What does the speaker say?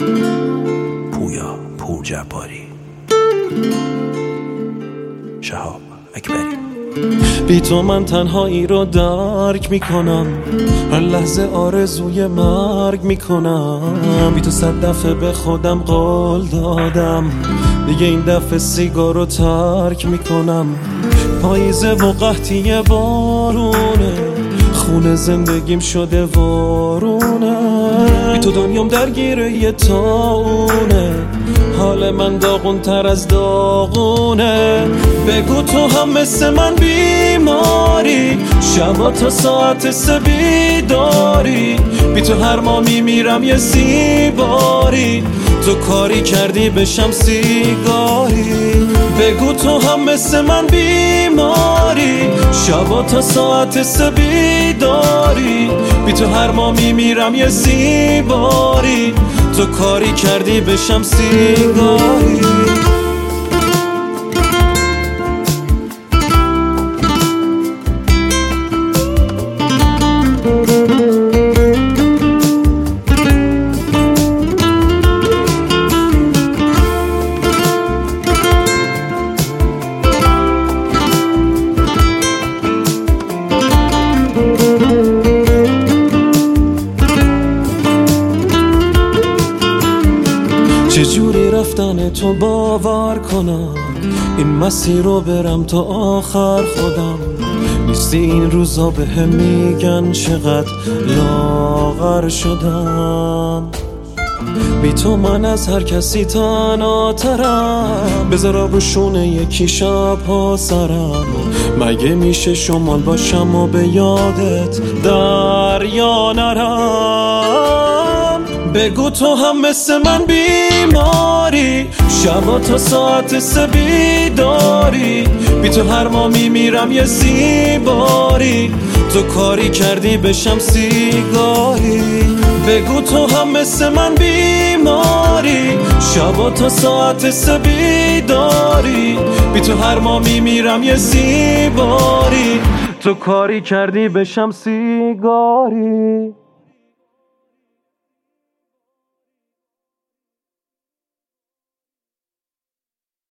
پویا پورجباری، شهاب اکبری. بی تو من تنهایی رو درک میکنم، هر لحظه آرزوی مرگ میکنم. بی تو 100 دفعه به خودم قول دادم، دیگه این دفعه سیگار رو ترک میکنم. پاییزه و قحطی بارونه، خونه زندگیم شده وارونه. بی تو دنیام درگیره یه تاونه، حال من داغون تر از داغونه. بگو تو هم مثل من بیماری، شبا تا ساعت 3 بیداری. بی تو هر ما میمیرم یه سیباری، تو کاری کردی بشم سیگاری. بگو تو هم مثل من بیماری، شبا تا ساعت 3 بیداری. بی تو هر ما میمیرم یه سیباری، تو کاری کردی بشم سیگاری. چجوری رفتن تو باور کنم، این مسیر رو برم تا آخر خودم. نیستی این روزا بهم میگن چقدر لاغر شدم. بی تو من از هر کسی تنهاترم، بذار رو شونه یکی شب‌ها سرم. مگه میشه شمال باشم و به یادت دریا نرم. بگو تو هم مثل من بیماری، شبا تا ساعت 3 بیداری. بی تو هر ما میمیرم یه سیباری، تو کاری کردی بشم سیگاری. بگو تو هم مثل من بیماری، شبا تا ساعت 3 بیداری. بی تو هر ما میمیرم یه سیباری، تو کاری کردی بشم سیگاری.